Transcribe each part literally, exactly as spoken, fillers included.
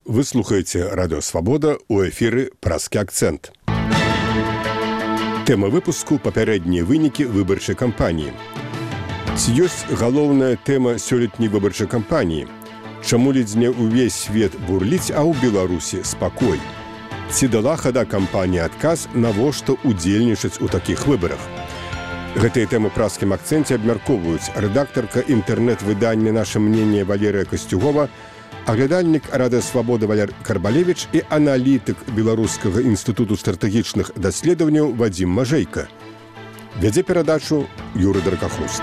Вы слухаеце Радио Свабода ў эфіры «Праскі акцэнт». Тэма выпуску – папярэднія вынікі выбарчай кампаніі. Ці ёсць галоўная тэма сёлетняй выбарчай кампаніі? Чаму ледзьне ўвесь свет бурліць, а ў Беларусі спакой? Ці дала хада кампанія адказ, навошта удзельнічаць у такіх выбарах? Гэтыя тэмы ў праскім акцэнце абмяркоўваюць рэдактарка інтэрнэт-выдання «Наша мнение» Валерія Касцюгова, аглядальнік Радыё Свабода Валер Карбалевіч і аналітык Беларускага інстытуту стратэгічных даследаванняў Вадзім Мажэйка. Вядзе перадачу Юрый Даркахруст.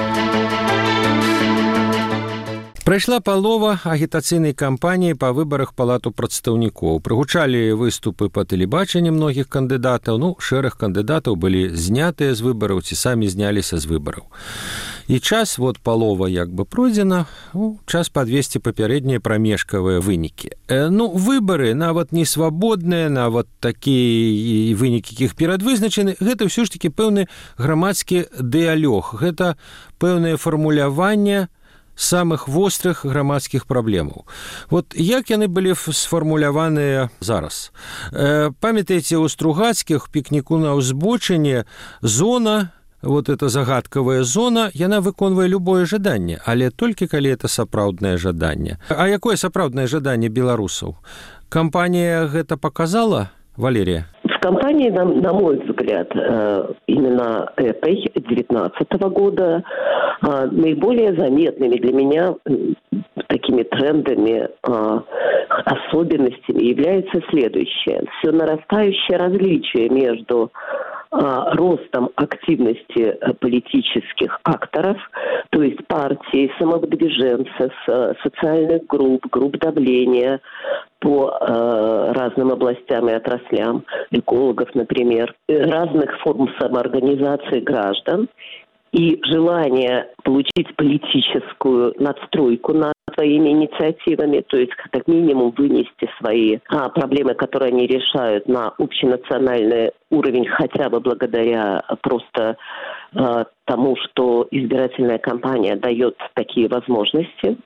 Прайшла палова агітацыйнай кампаніі па выбарах палату прадстаўнікоў. Прыгучалі выступы па тэлебачанні многіх кандыдатаў. Ну, шэраг кандыдатаў былі знятыя з выбараў ці самі зняліся з выбараў. І час, вот палова як бы пройдзена, ну, час падвесці папярэднія прамежкавыя вынікі. Э, ну, выбары, нават не свабодныя, нават такія вынікі, якіх перадвызначаны, гэта ўсё ж такі пэўны грамадскі дыялог, гэта пэўнае фармуляванне самых вострых грамадскіх праблемаў. Вот як яны былі сфармуляваныя зараз? Э, памятаеце, у Стругацкіх пікніку на ўзбочыне зона, вот эта загадкавая зона, яна выконвае любое жаданне, але толькі калі это сапраўднае жаданне. А якое сапраўднае жаданне беларусаў? Кампанія гэта показала, Валерия? В кампании, на, на мой взгляд, именно этой, девятнадцатого года, наиболее заметными для меня такими трендами, особенностями является следующее. Все нарастающее различие между ростом активности политических акторов, то есть партий, самовыдвиженцев, социальных групп, групп давления по э, разным областям и отраслям, экологов, например, разных форм самоорганизации граждан и желание получить политическую надстройку над своими инициативами, то есть как минимум вынести свои а, проблемы, которые они решают, на общенациональный уровень, хотя бы благодаря просто а, тому, что избирательная кампания дает такие возможности.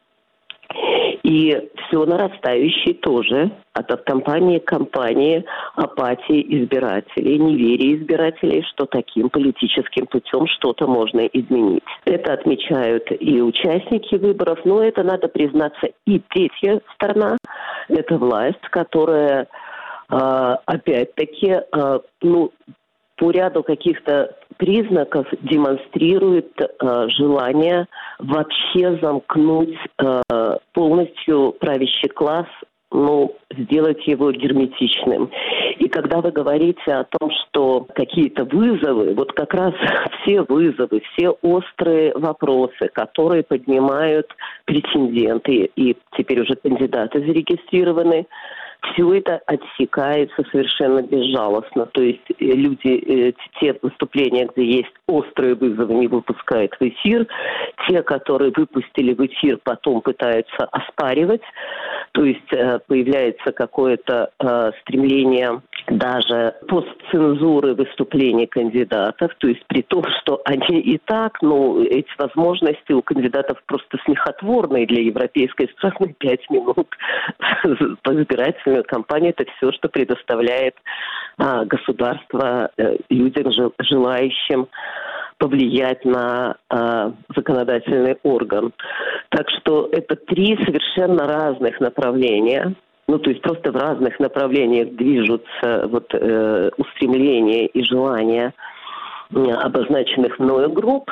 И все нарастающее тоже от кампании к кампании апатии избирателей, неверия избирателей, что таким политическим путем что-то можно изменить. Это отмечают и участники выборов, но это, надо признаться, и третья сторона, это власть, которая опять-таки, ну, по ряду каких-то признаков демонстрирует э, желание вообще замкнуть э, полностью правящий класс, ну, сделать его герметичным. И когда вы говорите о том, что какие-то вызовы, вот как раз все вызовы, все острые вопросы, которые поднимают претенденты, и теперь уже кандидаты зарегистрированы, все это отсекается совершенно безжалостно. То есть люди, те выступления, где есть острые вызовы, не выпускают в эфир. Те, которые выпустили в эфир, потом пытаются оспаривать. То есть появляется какое-то стремление даже постцензуры выступлений кандидатов. То есть при том, что они и так, ну, эти возможности у кандидатов просто смехотворные для европейской страны. Пять минут по избирательной кампании — это все, что предоставляет а, государство а, людям, желающим повлиять на а, законодательный орган. Так что это три совершенно разных направления. Ну, то есть просто в разных направлениях движутся вот, э, устремления и желания э, обозначенных мною групп.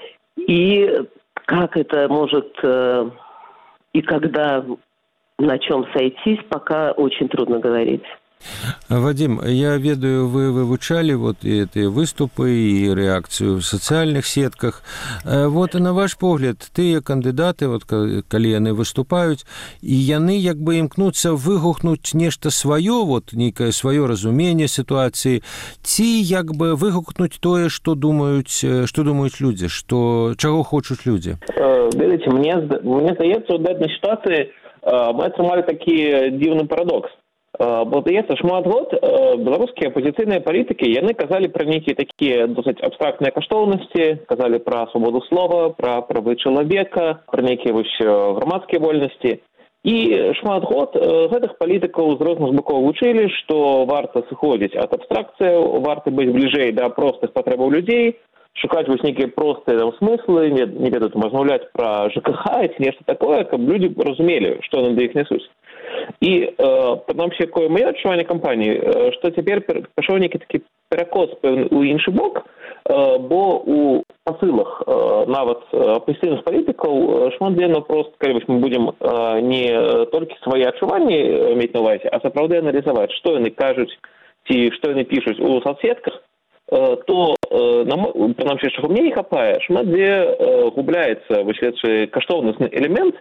И как это может э, и когда, на чем сойтись, пока очень трудно говорить. Вадим, я ведаю, вы вывучали вот и эти выступы, и реакцию в социальных сетках. Вот на ваш погляд, тыя кандидаты, вот калі яны выступаюць, і яны як бы імкнуцца выгукнуць нешта сваё, вот нейкае сваё разуменне сітуацыі, ці як бы выгукнуць тое, што думаюць, што думаюць людзі, што чаго хочуць людзі? Дивіться, мне, мне здаецца, у дадзенай сітуацыі мы атрымалі такі дзіўны парадокс. Бо, здаецца, шмат год беларускія апозіцыйныя палітыкі, яны казалі пра нейкія такія досыць абстрактныя каштоўнасці, казалі пра свабоду слова, пра правы чалавека, пра нейкія вось грамадскія вольнасці. І шмат год гэтых палітыкаў з розных бакоў вучылі, што варта сыходзіць ад абстракцыяў, варта быць бліжэй да простых патрэбаў людзей, шукаць вось нейкія простыя там смыслы, не, не ведаю, размаўляць пра ЖКХ ці нешта такое, каб людзі разумелі, што яны да іх несуць. І, э, прынамсі, якое маё адчуванне кампаніі, э, што цяпер пайшоў нейкі такі перакос пэўны ў іншы бок, э, бо у пасылах э, нават апозіцыйных палітыкаў шмат дзе напрост, калі вось мы будзем э, не толькі свае адчуванні мець на ўвазе, а сапраўды аналізаваць, што яны кажуць ці што яны пішуць у соцсетках, э, то, э, прынамсі, чаго мне не хапае, шмат дзе э, губляецца вось гэты каштоўнасны элемент.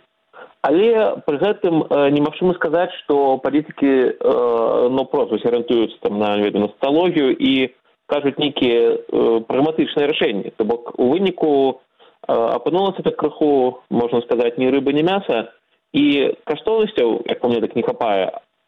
Але пры гэтым э, немагчыма сказаць, што палітыкі э, ну, проста арыентуюцца там, на, на социологію і кажуць нейкія э, прагматычныя рашэнні. То бок у выніку э, апынулася так крыху, можна сказаць, ні рыба, ні мяса, і каштоўнасцяў, як па мне, так не хапае,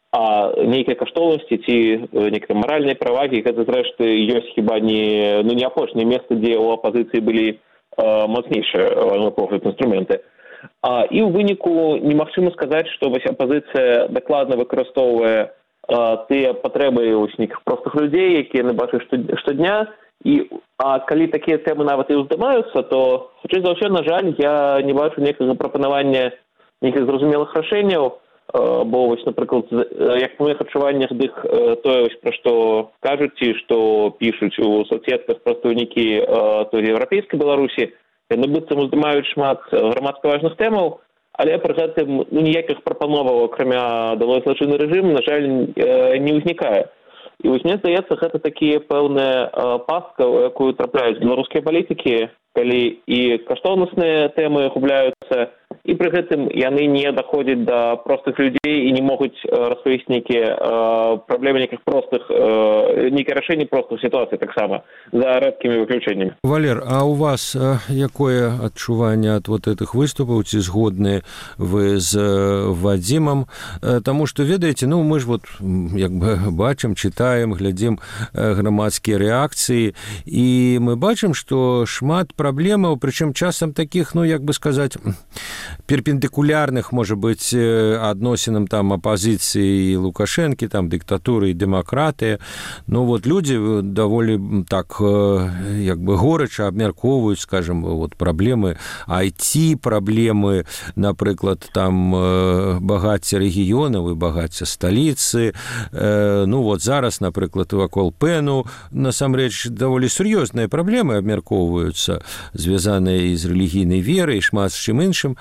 а нейкія каштоўнасці ці нейкія маральныя правагі, гэта, зрэшты, ёсць хіба не, ну, не апошняе месца, дзе ў апазіцыі былі э, мацнейшыя, на погляд, інструменты. А, і ў выніку немагчыма сказаць, што вось апазіцыя дакладна выкарыстоўвае а, тыя патрэбы нейкіх простых людзей, якія яны бачаць штодня. І, а калі такія тэмы нават і ўздымаюцца, то, хутчэй за ўсё, на жаль, я не бачу некага прапанавання нейкіх зразумелых рашэнняў, а, бо, вось, напрыклад, як па маіх адчуваннях, дык тое, вось, пра што кажуць і што пішуць у соцсетках прадстаўнікі той еўрапейскай Беларусі, яны быццам уздымаюць шмат грамадска важных тэмаў, але пры гэтым ну, ніякіх прапановаў, акрамя далой злачынны рэжым, на жаль, не ўзнікае. І вось мне здаецца, гэта такія пэўная пастка, у якую трапляюць беларускія палітыкі, калі і каштоўнасныя тэмы губляюцца, і пры гэтым яны не даходзяць да простых людзей і не могуць распавесці нейкія праблемы нейкіх простых, нейкія рашэнні простых сітуацый таксама, за рэдкімі выключэннямі. Валер, а у вас якое адчуванне ад вот этих выступаў, ці згодныя вы з Вадзімам? Таму што, ведаеце, ну мы ж вот як бы бачым, чытаем, глядзім грамадскія рэакцыі, і мы бачым, што шмат праблемаў, прычым часам такіх, ну як бы сказаць, перпендикулярных, может быть, адносінам там апозіцыі і Лукашэнкі, там дыктатуры і дэмакратыя. Ну вот люди даволі так як бы горача абмяркоўваюць, скажем, вот праблемы ай ти, праблемы, напрыклад, там багацця рэгіёнаў і багацця сталіцы. Ну вот зараз, напрыклад, вакол пэну насамрэч даволі сур'ёзныя праблемы абмяркоўваюцца, звязаныя з рэлігійнай верай і шмат з чым іншым.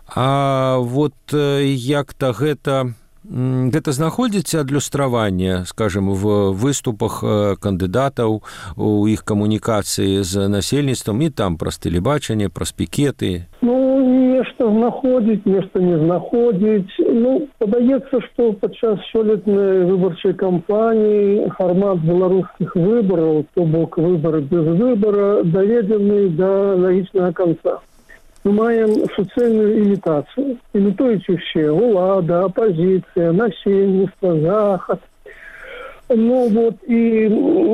А вот як-то гэта, гэта знаходзіцца адлюстраванне, скажем, в выступах кандыдатаў, у іх камунікацыі з насельніцтвам, і там праз тэлебачанне, праз пікеты? Ну, нешта знаходзіць, нешта не знаходзіць. Ну, падаецца, што падчас сёлетняй выбарчай кампаніі фармат беларускіх выбараў, то бок выбары без выбара, даведзены да лагічнага канца. Мы маем суцэльную імітацыю. Імітуюць усе: улада, апозіцыя, насельніцтва, захад. Ну вот, і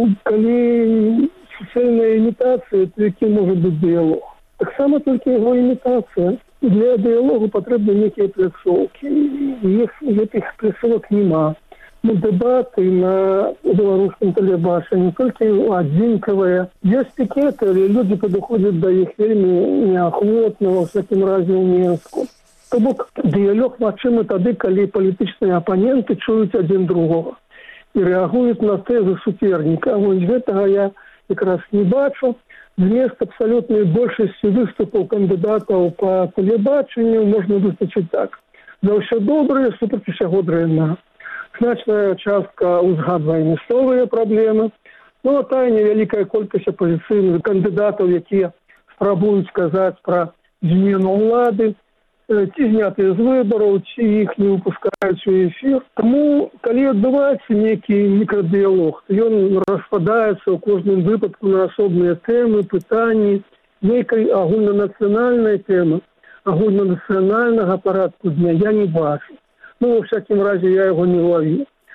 калі суцэльная імітацыя, то які можа быць дыялог? Таксама толькі яго імітацыя. Для дыялогу патрэбны нейкія пляцоўкі. Іх гэтых пляцовак няма. Ну, дэбаты на беларускім тэлебачанні толькі адзінкавыя. Ёсць пікеты, але людзі падыходзяць да іх вельмі неахвотна, ва ўсякім разе ў Мінску. То бок дыялог магчымы тады, калі палітычныя апаненты чуюць адзін другога і рэагуюць на тэзы суперніка. Вось гэтага я якраз не бачу. Вместо абсалютнай большасці выступаў кандыдатаў па тэлебачанню можна выстачыць так: за ўсё добрае, супраць усяго дрэннага. Значная частка узгадвае мясцовыя праблемы. Ну, а тая невялікая колькасць апозіцыйных кандыдатаў, якія спрабуюць сказаць пра змену ўлады, ці знятыя з выбараў, ці іх не выпускаюць у эфір. Таму, калі адбываецца нейкі мікрадыялог, то ён распадаецца ў кожным выпадку на асобныя тэмы, пытанні, нейкай агульнанацыянальнай тэмы, агульнанацыянальнага парадку дня я не бачу. Ну, во всякім разе, я яго не ловіў.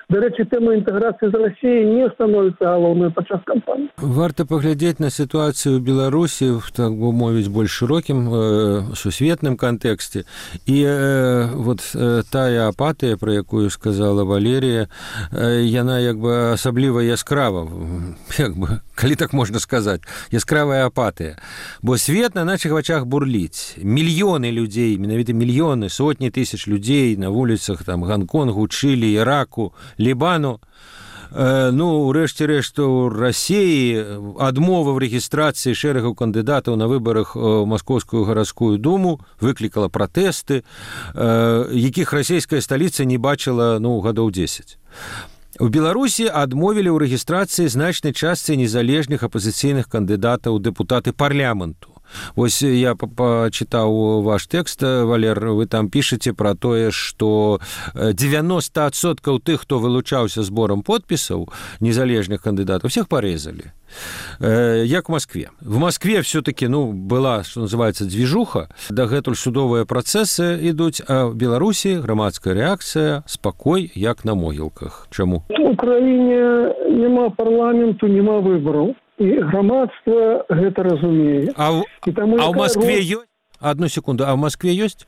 До речі, тема інтэграцыі з Расіяй не становіцца галоўнай падчас кампаніі. Варта паглядзець на сітуацыю ў Беларусі в, так бы мовіць, больш шырокім э, сусветным кантэксце. І э, вот э, тая апатыя, про якую сказала Валерія, э, яна як бы асабліва яскрава, як бы, калі так можна сказаць, яскравая апатыя. Бо свет на нашых вачах бурліць. Мільёны людзей, менавіта мільёны, сотні тысяч людзей на вуліцах там Гонконгу, Чылі, Іраку, Лібану. Э, ну, урэшце рэшт, у Расіі адмова в рэгістрацыі шэрагаў кандыдатаў на выбарах у Маскоўскую гарадскую думу выклікала пратэсты, э, якіх расійская сталіца не бачыла, ну, гадоў дзесяць. У Беларусі адмовілі ў рэгістрацыі значнай частцы незалежных апазіцыйных кандыдатаў у дэпутаты парламенту. Вось я пачытаў ваш тэкст, Валер, вы там пішаце пра тое, што дзевяноста адсоткаў тых, хто вылучаўся зборам подпісаў незалежных кандыдатаў, всех порезали. Як в Москве. В Москве все-таки, ну, была, что называется, движуха, дагэтуль судовыя працэсы ідуць, а в Беларусі грамадская рэакцыя, спакой, як на могілках. Чаму? У краіне няма парламенту, няма выбараў. І грамадства гэта разумее. А, таму, а ў Москве роль... ёсць? Одну секунду, а ў Москве ёсць?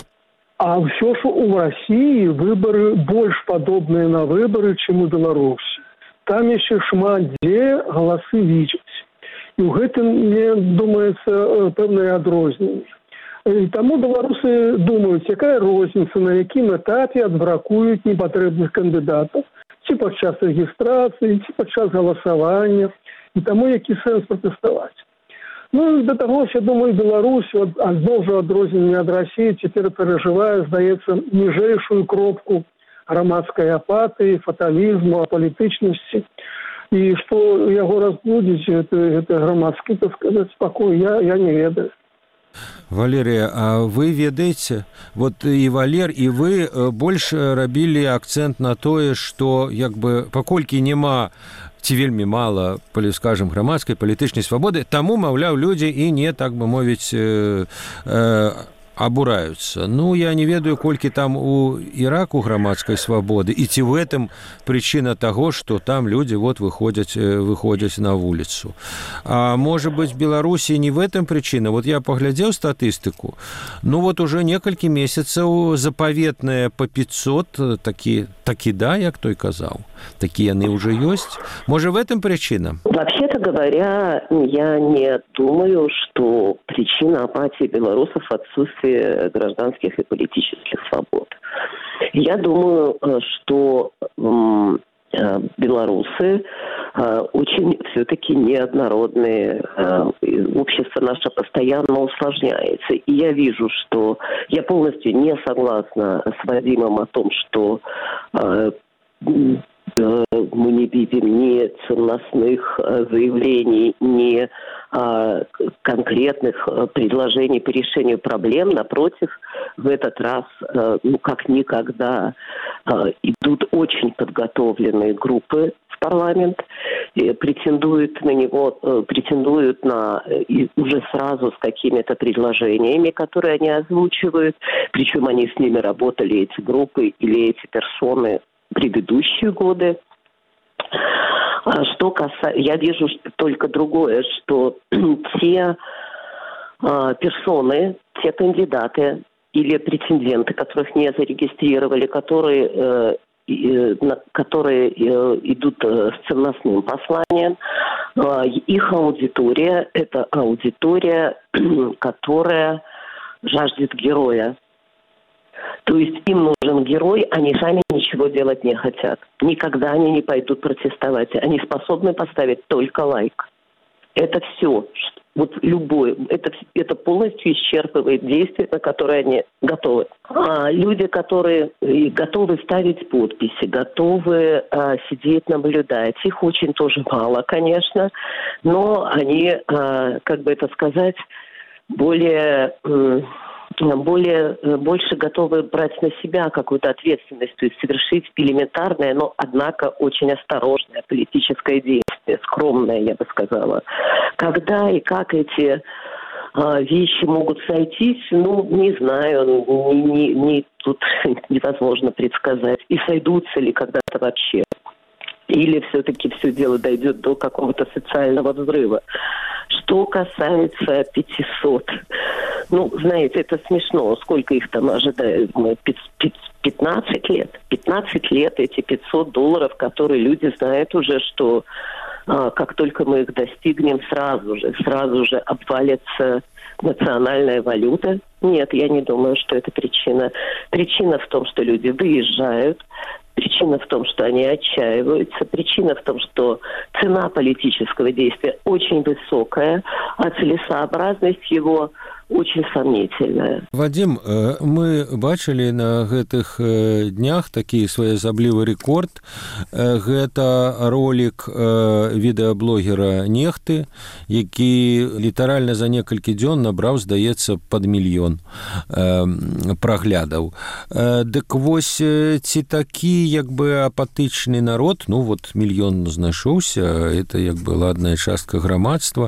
А ўсё ж у Расіі выбары больш падобныя на выбары, чым у Беларусі. Там яшчэ шмат дзе галасы лічаць. І ў гэтым, мне думаецца, пэўнае адрозненне. І таму беларусы думаюць, якая розніца, на якім этапе адбракуюць непатрэбных кандыдатаў, ці падчас рэгістрацыі, ці падчас галасавання. І таму які сэнс пратэставаць. Ну, і да таго, я думаю, Беларусь, адно ж адрозненне ад Расіі, цяпер перажывае, здаецца, ніжэйшую кропку грамадскай апатыі, фаталізму, апалітычнасці. І што яго разбудзіць, гэта, гэта грамадскі, так сказаць, спакой, я, я не ведаю. Валерія, а вы ведаеце, вот і Валер, і вы больш рабілі акцэнт на тое, што, як бы, паколькі няма ці вельмі мала, скажем, грамадскай палітычнай свабоды, таму, маўляў, людзі і не, так бы мовіць, э, э, абураюцца. Ну, я не ведаю, колькі там у Іраку грамадскай свабоды, і ці в этом прычына таго, што там людзі вот выходзяць, выходзяць на вуліцу. А можа быць, Беларусі не в этом прычына. Вот я паглядзеў статыстыку, ну вот уже некалькі месяцаў запаветныя па пятьсот, такі, такі да, як той казаў. Такие яны уже есть. Может, в этом причина? Вообще-то говоря, я не думаю, что причина апатии белорусов – отсутствие гражданских и политических свобод. Я думаю, что белорусы очень все-таки неоднородные. Общество наше постоянно усложняется. И я вижу, что я полностью не согласна с Вадимом о том, что мы не видим ни ценностных заявлений, ни а, конкретных предложений по решению проблем. Напротив, в этот раз, а, ну, как никогда, а, идут очень подготовленные группы в парламент, и претендуют на него, претендуют на и уже сразу с какими-то предложениями, которые они озвучивают. Причем они с ними работали, эти группы или эти персоны, предыдущие годы. Что касается, я вижу только другое, что те э, персоны, те кандидаты или претенденты, которых не зарегистрировали, которые, э, э, которые э, идут э, с ценностным посланием, э, их аудитория – это аудитория, которая жаждет героя. То есть им нужен герой, они сами ничего делать не хотят. Никогда они не пойдут протестовать. Они способны поставить только лайк. Это все. Вот любое. Это, это полностью исчерпывает действия, на которые они готовы. А люди, которые готовы ставить подписи, готовы а, сидеть, наблюдать, их очень тоже мало, конечно. Но они, а, как бы это сказать, более... более, больше готовы брать на себя какую-то ответственность, то есть совершить элементарное, но, однако, очень осторожное политическое действие, скромное, я бы сказала. Когда и как эти вещи могут сойтись, ну, не знаю, не, не, не, тут невозможно предсказать, и сойдутся ли когда-то вообще. Или все-таки все дело дойдет до какого-то социального взрыва. Что касается пятисот, ну, знаете, это смешно. Сколько их там ожидают? пятнадцать лет. пятнадцать лет эти пятьсот долларов, которые люди знают уже, что а, как только мы их достигнем, сразу же, сразу же обвалится национальная валюта. Нет, я не думаю, что это причина. Причина в том, что люди выезжают. Причина в том, что они отчаиваются. Причина в том, что цена политического действия очень высокая, а целесообразность его очень сомнительная. Вадим, мы бачылі на гэтых днях такі своеасаблівы рэкорд. Гэта ролик відэаблогера Нехты, які літаральна за некалькі дзён набраў, здаецца, пад мільён праглядаў. Дык вось, ці такі як бы апатычны народ, ну вот мільён знайшоўся, это як бы ладная частка грамадства.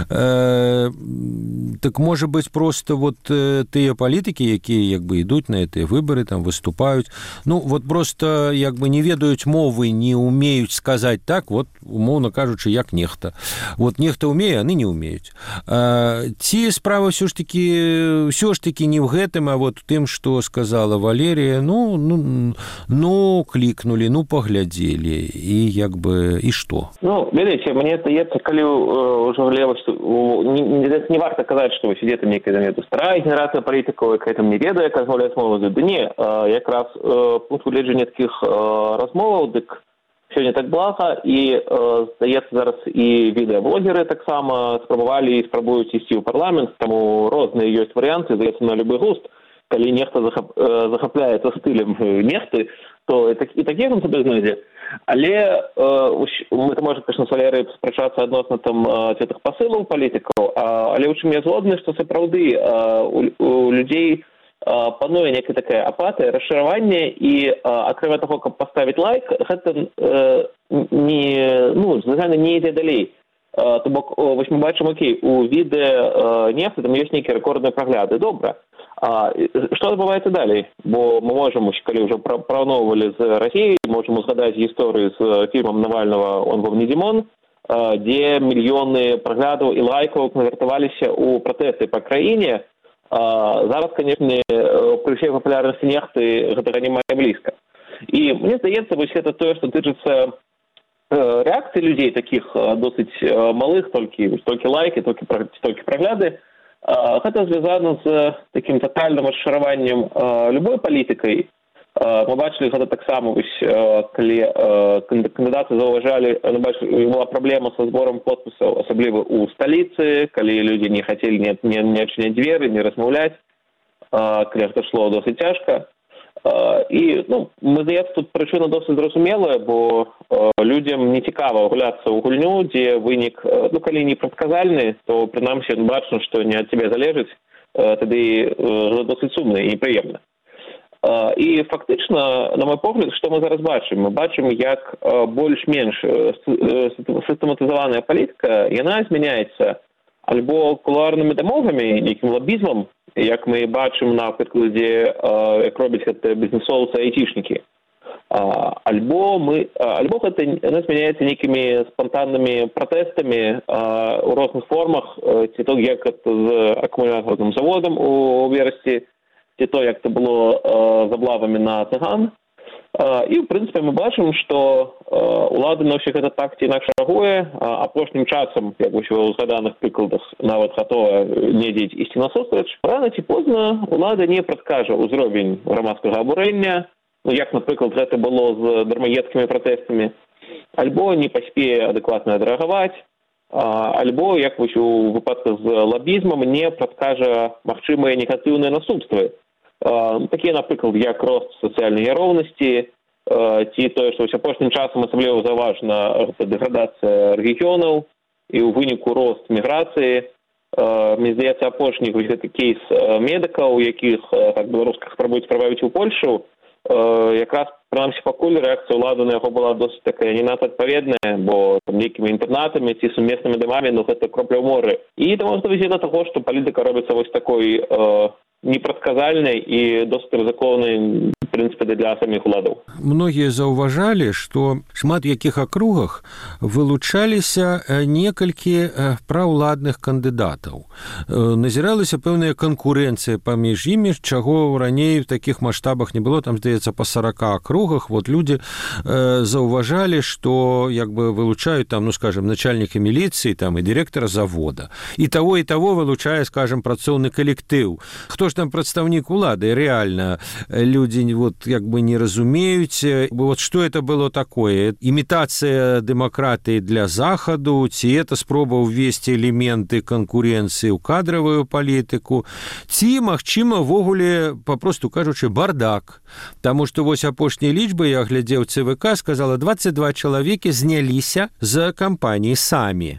Так можа быць просто вот тыя палітыкі, якія як бы ідуць на гэтыя выбары, там выступаюць, ну вот просто як бы не ведаюць мовы, не умеюць сказаць так, вот умоўна кажучы, як Нехта. Вот Нехта умее, яны не умеюць. А, ці справа ўсё ж такі ўсё ж такі не ў гэтым, а вот тым, што сказала Валерія, ну, ну, ну клікнулі, ну паглядзелі, і як бы, і што? Ну, ведаеце, мне здаецца, калі ўжо левасць, не, не варта казаць, што вы сидите некая замету старая генерация политиков, яка там не ведае, як размаўляць мову. Да не, якраз пункт гледжання такіх размоваў, дык все не так блага, і здаецца зараз і відэаблогеры таксама спрабавалі і спрабуюць ісці ў парламент, таму розныя ёсць варыянты, здаецца на любы густ. Калі нехта захап, захапляецца стылем Нехты, то і, так, і такі ён сабе знойдзе. Але э, мы можем, конечно, с Валерой спрачацца адносна там гэтых пасылаў палітыкаў, але ў чым я згодны, што сапраўды у, у людзей пануе некая такая апатыя, расчараванне, і акрамя таго, каб паставіць лайк, гэта э, не, ну, звычайна не ідзе далей. То бок, вось мы бачым, окей, у відэа Нехты там ёсць нейкія рэкордныя прагляды, добра. А што адбываецца далей? Бо мы можам, калі ўжо параўноўвалі з Расіяй, можам узгадаць гісторыю з фільмам Навальнага «Он был не Димон», дзе мільёны праглядаў і лайкаў канвертаваліся ў пратэсты па краіне. Зараз, канешне, пры ўсёй папулярнасці Нехты гэтага не мае блізка. І мне здаецца, вось гэта тое, што тычыцца рэакцыі людзей такіх досыць малых, толькі, толькі лайкі, толькі, толькі прагляды. Гэта звязана з такім тотальным расчараваннем любой палітыкай. Мы бачылі гэта таксама, калі кандыдаты заўважалі, была праблема са зборам подпісаў, асабліва ў сталіцы, калі людзі не хацелі не, не, не адчыняць дзверы, не размаўляць, калі гэта шло досыць цяжка. І, ну, мы, здаецца, тут прычына досыць зразумелая, бо людзям не цікава гуляцца ў гульню, дзе вынік, ну, калі не прадказальны, то, прынамсі, бачна, што не ад цябе залежыць, тады досыць сумна і непрыемна. І фактычна, на мой погляд, што мы зараз бачым? Мы бачым, як больш-менш сістэматызаваная палітыка, яна змяняецца альбо кулуарнымі дамовамі, нейкім лабізмам, як мы бачым на прыкладзе, як робяць гэта бізнесоўцы, айцішнікі. Альбо, мы, альбо гэта змяняецца нейкімі спантаннымі пратэстамі ў розных формах, ці то, як гэта з акумулятарным заводам у верасці, ці то, як это было з аблавамі на цыган. І, ў прынцыпе, мы бачым, што ўлада на ўсіх гэта так ці інакш рэагуе. Апошнім часам, як вось у згаданых прыкладах, нават гатова недзе ісці насустрач. Рана ці позна ўлада не прадкажа ўзровень грамадскага абурэння, ну, як, напрыклад, гэта было з дармаедскімі пратэстамі, альбо не паспее адэкватна адрэагаваць, альбо, як вось у выпадку з лабізмам, не прадкажа магчымыя негатыўныя наступствы. Такія, напрыклад, як рост сацыяльнай няроўнасці, ці тое, што апошнім часам асабліва заўважна дэградацыя рэгіёнаў і ў выніку рост міграцыі. Мне здаецца, апошні гэты кейс медыкаў, якіх так беларускіх спрабуюць прававіць у Польшу, якраз прынамсі пакуль рэакцыя ўлады на яго была досыць такая не надта адпаведная, бо там нейкімі інтэрнатамі ці сумеснымі дамамі, ну гэта кропля ў моры. І таму што вядзе да таго, што палітыка робіцца вось такой э, непрадказальнай і досыць рызыкоўнай, в прынцыпе, для саміх уладаў. Многія заўважалі, што шмат якіх акругах вылучаліся некалькі праўладных кандыдатаў. Назіралася пэўная канкурэнцыя паміж імі, чаго раней в такіх маштабах не было, там, здаецца, па сорока акругах. Вот людзі заўважалі, што як бы вылучаюць там, ну, скажем, начальніка міліцыі там і дырэктара завода. І таго і таго вылучае, скажем, працоўны калектыў. Хто ж там прадстаўнік улады? Рэальна людзі вот як бы не разумеюць, вот что это было такое? Имитация демократии для Захаду, ці это спроба ўвесці элементы конкуренции ў кадровую политику, ці, магчыма, ввогуле, попросту кажучы, бардак. Потому что вось апошняй лічбы, я глядзеў ЦВК, сказала, двадцать два чалавекі зняліся з кампаніі самі.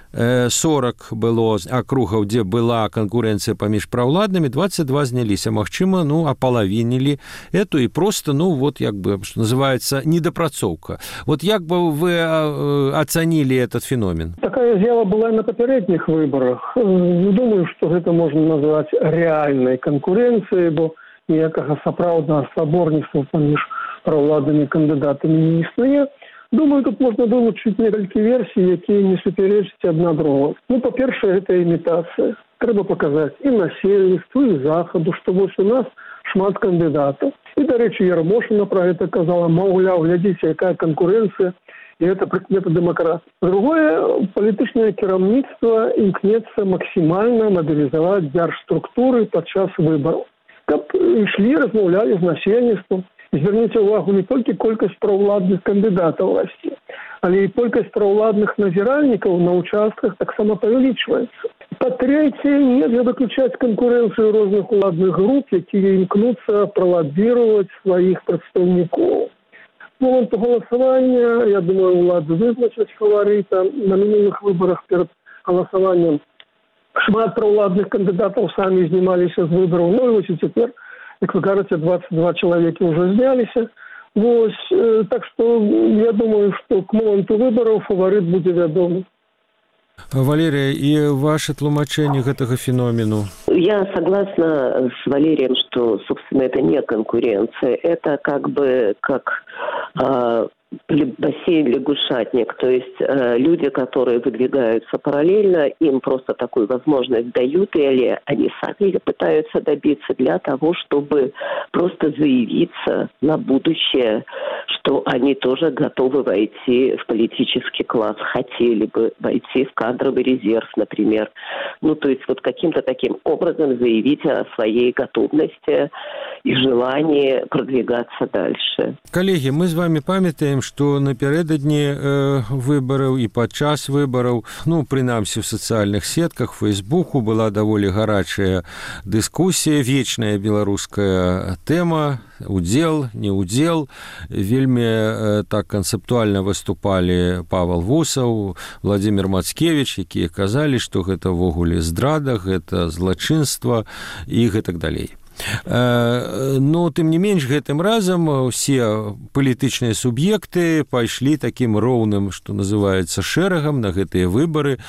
сорок было акругаў, дзе была канкурэнцыя паміж праўладнымі, двадцать два зняліся. Магчыма, ну, апалавінілі эту і просто, ну, вот, як бы, что называется, недопрацоўка. Вот як бы вы оценили этот феномен? Такая з'ява была на папярэдніх выбарах. Не думаю, што гэта можна назваць рэальнай канкурэнцыяй, бо ніякага сапраўднага спаборніцтва паміж праўладнымі кандыдатамі не існуе. Думаю, тут можна вылучыць некалькі версій, якія не супярэчаць адна другой. Ну, па-першае, гэта імітацыя. Трэба паказаць і насельніцтву, і захаду, што вось у нас шмат кандыдатаў. І, дарэчы, Ярмошына пра гэта казала, маўляў, глядзіце, якая канкурэнцыя, і гэта прыкмета дэмакрат. Другое, палітычнае кіраўніцтва імкнецца максімальна мабілізаваць дзяржструктуры падчас выбараў. Каб ішлі, размаўлялі з насельніцтвам. Зверніце ўвагу, не толькі колькасць праўладных кандыдатаў расце, але і колькасць праўладных назіральнікаў на ўчастках таксама павялічваецца. Па-трэцяе, нельга выключаць канкурэнцыю розных уладных груп, якія імкнуцца пралабіраваць сваіх прадстаўнікоў. К моменту галасавання, я думаю, улады вызначаць фаварыта. На мінулых выбарах перад галасаваннем шмат праўладных кандыдатаў самі знімаліся з выбараў. Ну і вось і цяпер, як вы кажаце, двадцать два чалавекі ўжо зняліся. Вось, э, так што я думаю, што к моменту выбараў фаварыт будзе вядомы. Валерия, и ваше тлумачение гэтага феномену? Я согласна с Валерием, что, собственно, это не конкуренция. Это как бы как э, бассейн-лягушатник. То есть э, люди, которые выдвигаются параллельно, им просто такую возможность дают, или они сами пытаются добиться для того, чтобы просто заявиться на будущее, что они тоже готовы войти в политический класс, хотели бы войти в кадровый резерв, например. Ну, то есть вот каким-то таким образом заявить о своей готовности и желании продвигаться дальше. Коллеги, мы с вами памятаем, что напередадні э, выбораў и падчас выбораў, ну, прынамсі в социальных сетках, в Фейсбуку была даволі гарачая дыскуссия, вечная беларуская тема, удел, не удел. Вельмі э, так канцэптуальна выступали Павел Вусаў, Владимир Мацкевич, якія казалі, што гэта ввогуле здрада, гэта злачынства і гэтак далей. Но, тым не менш, гэтым разам усе палітычныя суб'екты пайшлі такім роўным, што называецца, шэрагам на гэтыя выбары,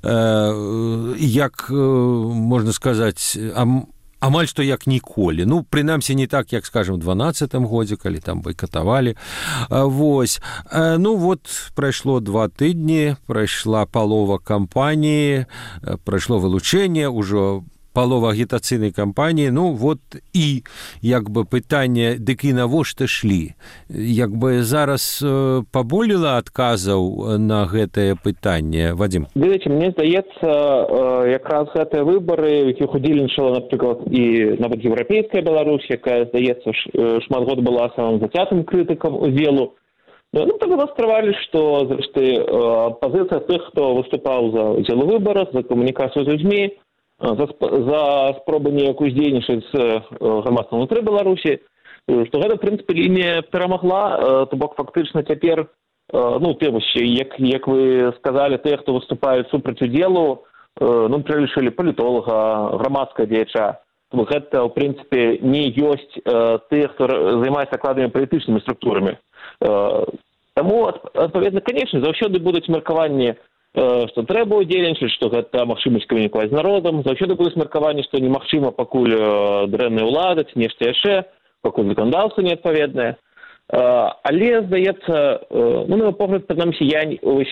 як, можна сказаць, амаль што як ніколі. Ну, прынамсі, не так, як, скажем, у дванаццатым годзе, калі там байкатавалі. Вось. Ну, вот, прайшло два тыдні, прайшла палова кампаніі, прайшло вылучэнне, ужо палова агітацыйнай кампаніі, ну, вот і, як бы, пытанне, дык і навошта шлі? Як бы зараз э, паболела адказаў на гэтае пытанне, Вадзім? Дивіться, мне здаецца, э, якраз гэтыя выбары, у якіх удзельнічала, напрыклад, і нават еўрапейская Беларусь, якая, здаецца, шмат год была самым зацятым крытыкам удзелу, ну, прадэманстравалі, што, зрэшты, э, пазіцыя тых, хто выступаў за удзел у выбарах, за камунікацыю з людзьмі, за, за спробы неяк уздзейнічаць з грамадствам унутры Беларусі, што гэта, в прынцыпе, лінія перамагла, то бок фактычна цяпер, ну, як, як вы сказалі, тыя, хто выступаюць супраць удзелу, ну, прылічылі палітолага, грамадскага дзеяча, гэта, ў прынцыпе, не ёсць э, тыя, хто займаецца акладнымі палітычнымі структурамі. Э, таму, адпаведна, канечне, заўсёды будуць меркаванні, што трэба ўдзельнічаць, што гэта магчымасць камунікаваць з народам. Заўсёды будуць меркаванні, што немагчыма пакуль дрэнная ўлада, ці нешта яшчэ, пакуль заканадаўства неадпаведнае. Але, здаецца, ну, на мой погляд, прынамсі, я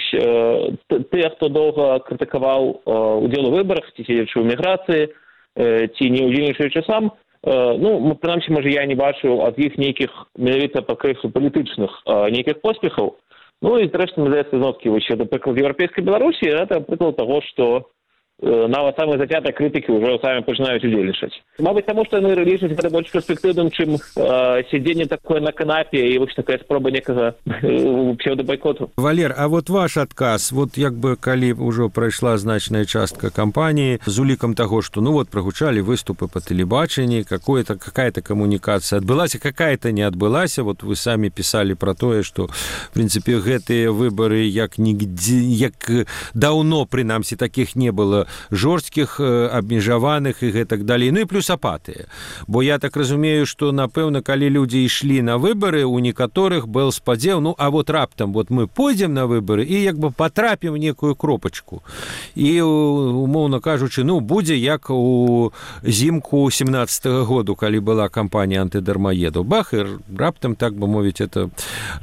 тыя, хто доўга крытыкаваў удзел у выбарах, ці седзячы ў эміграцыі, ці не ўдзельнічаючы сам, ну, прынамсі, можа, я не бачыў ад іх нейкіх, менавіта па крыху палітычных нейкіх поспехаў. Ну і зрэшты, здаецца, зноўкі вось, напрыклад, еўрапейскай Беларусі, гэта прыклад таго, што э, нават самыя зацятыя крытыкі ўжо самі пачынаюць удзельнічаць. Мабыць, таму што яны лічаць гэта больш перспектыўным, чым э, сядзенне такое на канапе і вось такая спроба некага э, псеўдабайкоту. Валер, а вот ваш адказ, вот як бы калі ўжо прайшла значная частка кампаніі з улікам таго, што ну вот прагучалі выступы па тэлебачанні, какая-то какая-то камунікацыя адбылася, какая-то не адбылася, вот вы самі пісалі пра тое, што в прынцыпе гэтыя выбары як нігдзе, як даўно прынамсі такіх не было жорсткіх, абмежаваных і гэтак далей. Ну і плюс апатыя. Бо я так разумею, што, напэўна, калі людзі ішлі на выбары, у некаторых был спадзеў, ну, а вот раптам вот мы пойдзем на выбары і як бы патрапім некую кропачку. І, умоўна кажучы, ну, будзе як у зімку семнадцатага году, калі была кампанія антыдармаедаў. Бах, і раптам, так бы мовіць, это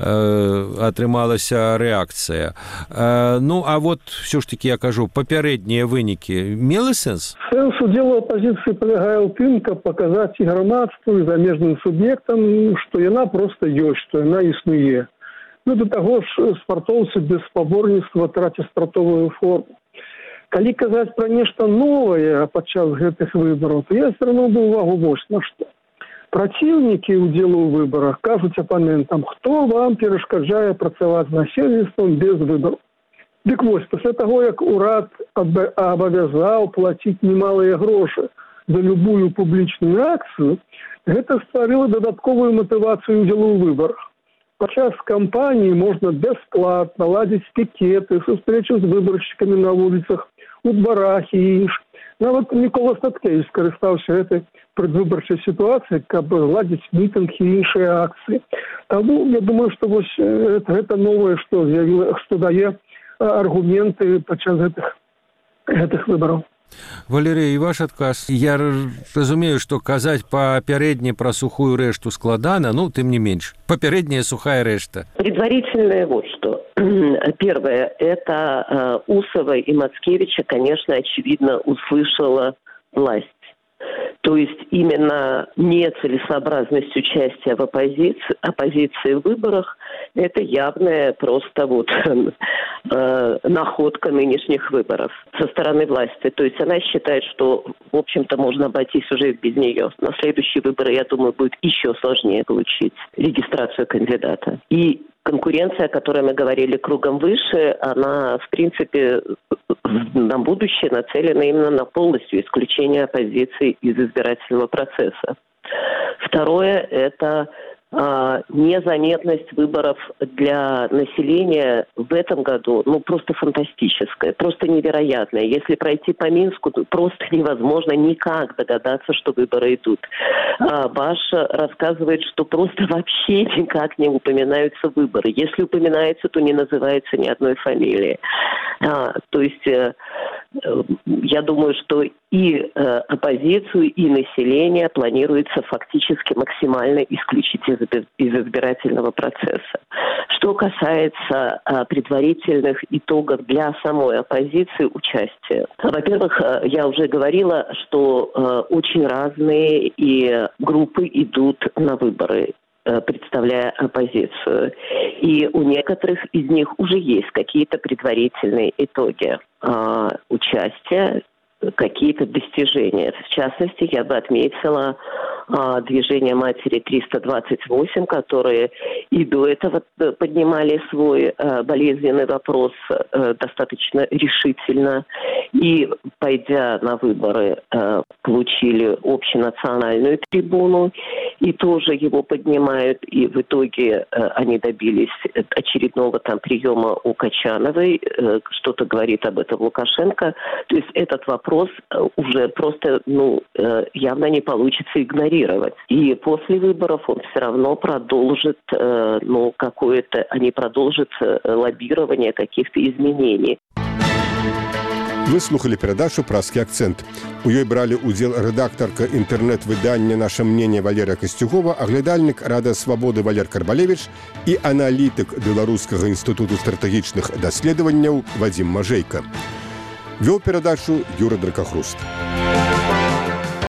э, атрымалася рэакцыя. Э, ну, а вот, все ж таки, я кажу, папярэднія вынікі мелі сэнс? Сэнс удзелу апазіцыі палягае ў тым, каб паказаць і грамадству, і замежным суб'ектам, што яна проста ёсць, што яна існуе. Ну, да таго ж спартоўцы без спаборніцтва трацяць спартовую форму. Калі казаць пра нешта новае падчас гэтых выбараў, то я звярнуў бы ўвагу вось на што. Праціўнікі ўдзелу ў выбарах кажуць апанентам, хто вам перашкаджае працаваць з насельніцтвам без выбараў. Дык вось, пасля таго, як урад абавязаў плаціць немалыя грошы за любую публічную акцыю, гэта стварыла дадатковую матывацыю ўдзелу ў выбарах. Падчас кампаніі можна бясплатна ладзіць пікеты, сустрэчы з выбаршчыкамі на вуліцах, у дварах і інш. Нават Мікола Статкевіч скарыстаўся гэтай предвыбарчай сітуацыяй, каб ладзіць мітынгі і іншыя акцыі. Таму я думаю, што вось гэта новае, што з'явіла, што дае аргументы падчас гэтых, гэтых выбараў. Валерий, і ваш адказ. Я разумею, што казаць папярэдне пра сухую рэшту складана, ну, тым не менш. Папярэдняя сухая рэшта. Предварительное вот что. Первое, это э, Усова и Мацкевича, конечно, очевидно, услышала власть. То есть именно нецелесообразность участия в оппозиции, оппозиции в выборах – это явная просто вот э, находка нынешних выборов со стороны власти. То есть она считает, что, в общем-то, можно обойтись уже без нее. На следующие выборы, я думаю, будет еще сложнее получить регистрацию кандидата. И конкуренция, о которой мы говорили кругом выше, она, в принципе, на будущее нацелена именно на полностью исключение оппозиции из избирательного процесса. Второе – это а, незаметность выборов для населения в этом году, ну, просто фантастическая, просто невероятная. Если пройти по Минску, то просто невозможно никак догадаться, что выборы идут. А, Баш рассказывает, что просто вообще никак не упоминаются выборы. Если упоминается, то не называется ни одной фамилии. А, то есть э, э, я думаю, что и э, оппозицию, и население планируется фактически максимально исключить из, из избирательного процесса. Что касается э, предварительных итогов для самой оппозиции участия. Во-первых, э, я уже говорила, что э, очень разные и группы идут на выборы, представляя оппозицию. И у некоторых из них уже есть какие-то предварительные итоги э, участия, какие-то достижения. В частности, я бы отметила э, движение «Матери триста двадцать восемь», которые и до этого поднимали свой э, болезненный вопрос э, достаточно решительно. И, пойдя на выборы, э, получили общенациональную трибуну. и тоже его поднимают, и в итоге э, они добились очередного там приема у Качановой, э, что-то говорит об этом Лукашенко. То есть этот вопрос уже просто, ну, э, явно не получится игнорировать. И после выборов он все равно продолжит, э, ну, какое-то, они продолжат э, лоббирование каких-то изменений. Вы слухали перадачу «Празкі акцэнт». У ёй бралі ўдзел рэдактарка інтэрнэт-выдання «Наша мнение» Валерия Костюгова, аглядальнік Рада Свабоды Валер Карбалевич і аналітык Беларускага інстытуту стратэгічных даследаванняў Вадзім Мажэйка. Вёў перадачу Юра Дракахруст.